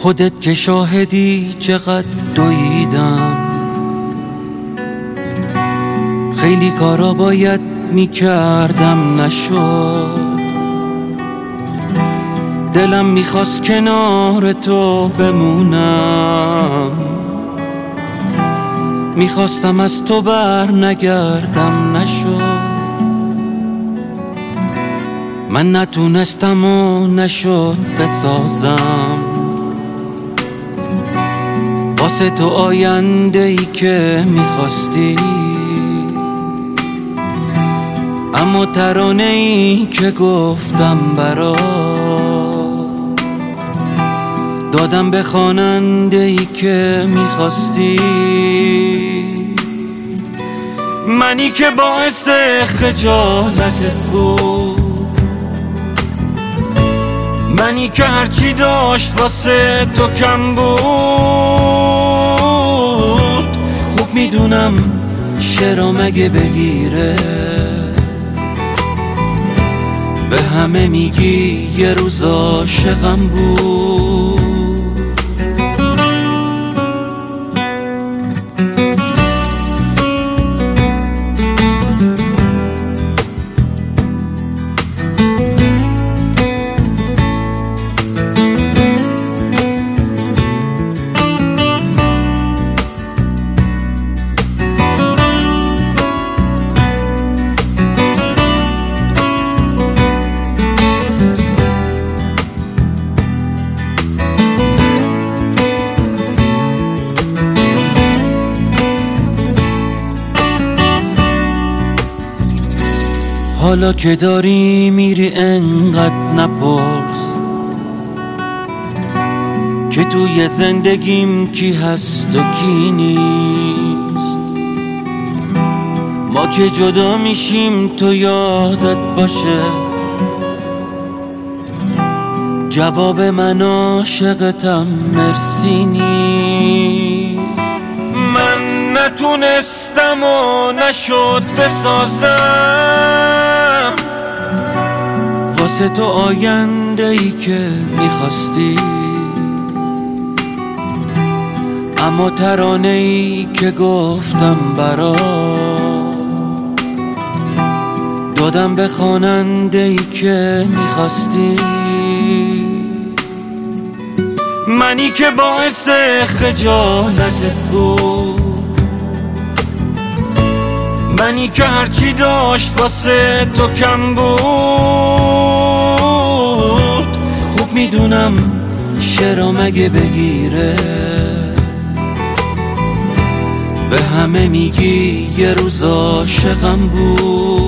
خودت که شاهدی چقدر دویدم، خیلی کارا باید میکردم نشد. دلم میخواست کنار تو بمونم، میخواستم از تو بر نگردم نشد. من نتونستم و نشد بسازم واسه تو آینده ای که میخواستی، اما ترانه ای که گفتم برات دادم به خواننده ای که میخواستی. منی که باعث خجالتت بود، منی که هرچی داشت واسه تو کم بود. خوب میدونم شعرا مگه بگیره، به همه میگی یه روز عاشقم بود. حالا که داری میری انقدر نپرس که توی زندگیم کی هست و کی نیست. ما که جدا میشیم تو یادت باشه، جواب من عاشقتم مرسی نیست. من نتونستم و نشد بسازم واسه تو آینده ای که میخواستی، اما ترانه ای که گفتم برات دادم به خواننده ای که میخواستی. منی که باعث خجالتت بود، منی که هرچی داشت واسه تو کم بود. خوب میدونم شعرا مگه بگیره، به همه میگی یه روز عاشقم بود.